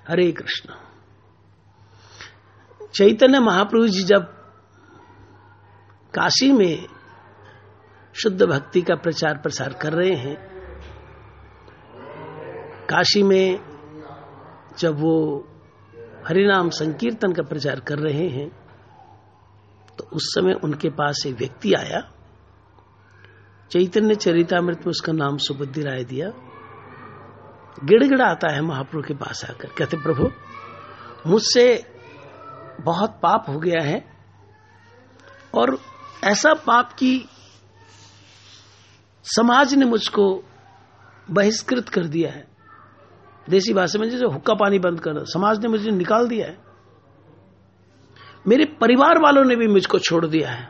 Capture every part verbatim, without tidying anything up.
हरे कृष्ण। चैतन्य महाप्रभु जी जब काशी में शुद्ध भक्ति का प्रचार प्रसार कर रहे हैं, काशी में जब वो हरिनाम संकीर्तन का प्रचार कर रहे हैं, तो उस समय उनके पास एक व्यक्ति आया। चैतन्य चरितामृत में उसका नाम सुबुद्धि राय दिया। गिड़गिड़ा आता है महाप्रभु के पास आकर, कहते प्रभु मुझसे बहुत पाप हो गया है, और ऐसा पाप कि समाज ने मुझको बहिष्कृत कर दिया है। देसी भाषा में जैसे हुक्का पानी बंद कर, समाज ने मुझे निकाल दिया है। मेरे परिवार वालों ने भी मुझको छोड़ दिया है,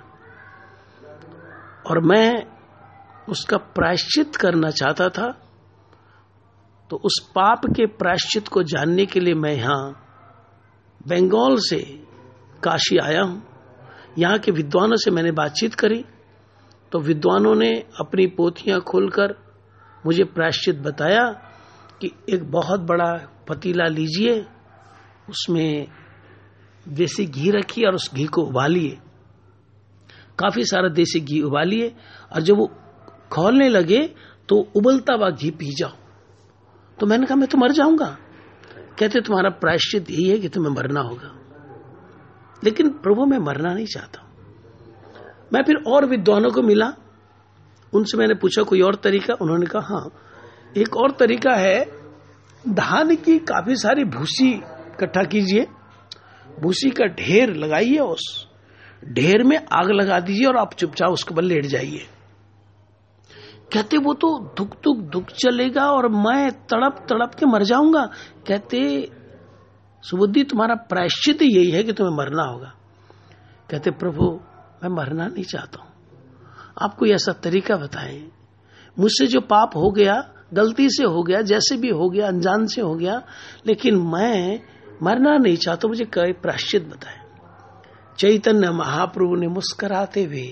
और मैं उसका प्रायश्चित करना चाहता था। तो उस पाप के प्रायश्चित को जानने के लिए मैं यहां बंगाल से काशी आया हूं। यहां के विद्वानों से मैंने बातचीत करी, तो विद्वानों ने अपनी पोथियां खोलकर मुझे प्रायश्चित बताया कि एक बहुत बड़ा पतीला लीजिए, उसमें देसी घी रखिए और उस घी को उबालिए, काफी सारा देसी घी उबालिए, और जब वो खौलने लगे तो उबलता हुआ घी पी जाओ। तो मैंने कहा मैं तो मर जाऊंगा। कहते तुम्हारा प्रायश्चित यही है कि तुम्हें मरना होगा। लेकिन प्रभु मैं मरना नहीं चाहता। मैं फिर और विद्वानों को मिला, उनसे मैंने पूछा कोई और तरीका। उन्होंने कहा हाँ, एक और तरीका है, धान की काफी सारी भूसी इकट्ठा कीजिए, भूसी का ढेर लगाइए, उस ढेर में आग लगा दीजिए और आप चुपचाप उसके ऊपर लेट जाइए। कहते वो तो दुख दुख दुख चलेगा और मैं तड़प तड़प के मर जाऊंगा। कहते सुबुद्धि तुम्हारा प्रायश्चित यही है कि तुम्हें मरना होगा। कहते प्रभु मैं मरना नहीं चाहता हूं, आप कोई ऐसा तरीका बताएं। मुझसे जो पाप हो गया, गलती से हो गया, जैसे भी हो गया, अनजान से हो गया, लेकिन मैं मरना नहीं चाहता, मुझे कोई प्रायश्चित बताएं। चैतन्य महाप्रभु ने मुस्कुराते हुए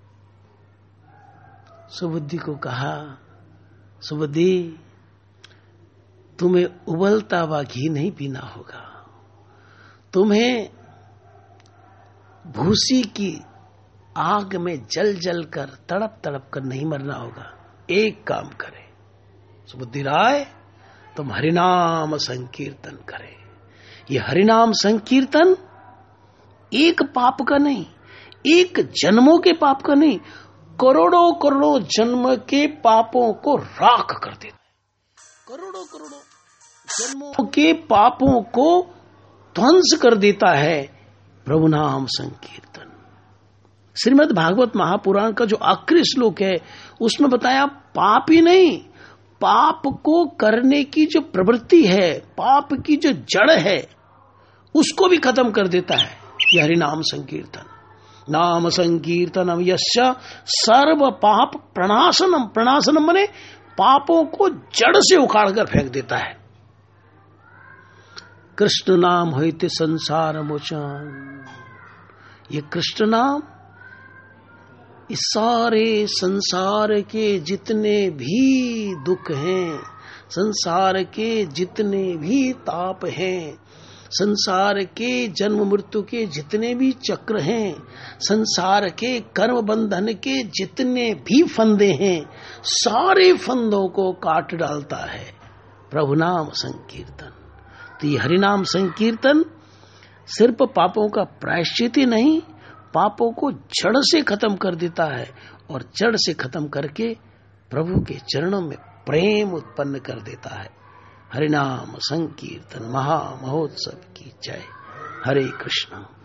सुबुद्धि को कहा, सुबुद्धि तुम्हें उबलता हुआ घी नहीं पीना होगा, तुम्हें भूसी की आग में जल जल कर तड़प तड़प कर नहीं मरना होगा। एक काम करे सुबुद्धि राय, तुम हरिनाम संकीर्तन करे। ये हरिनाम संकीर्तन एक पाप का नहीं, एक जन्मों के पाप का नहीं, करोड़ों करोड़ों जन्म के पापों को राख कर देता है। करोड़ों करोड़ों जन्मों के पापों को ध्वंस कर देता है प्रभु नाम संकीर्तन। श्रीमद् भागवत महापुराण का जो आखिरी श्लोक है, उसमें बताया पाप ही नहीं, पाप को करने की जो प्रवृत्ति है, पाप की जो जड़ है, उसको भी खत्म कर देता है यह हरिनाम संकीर्तन। नाम संकीर्तनम यस्य सर्व पाप प्रणाशनम, प्रणाशनम माने पापों को जड़ से उखाड़ कर फेंक देता है। कृष्ण नाम होते संसार मोचन, ये कृष्ण नाम इस सारे संसार के जितने भी दुख हैं, संसार के जितने भी ताप हैं, संसार के जन्म मृत्यु के जितने भी चक्र हैं, संसार के कर्म बंधन के जितने भी फंदे हैं, सारे फंदों को काट डालता है प्रभु नाम संकीर्तन। तो ये हरिनाम संकीर्तन सिर्फ पापों का प्रायश्चित ही नहीं, पापों को जड़ से खत्म कर देता है, और जड़ से खत्म करके प्रभु के चरणों में प्रेम उत्पन्न कर देता है। हरिनाम संकीर्तन महा महोत्सव की जय। हरे कृष्ण।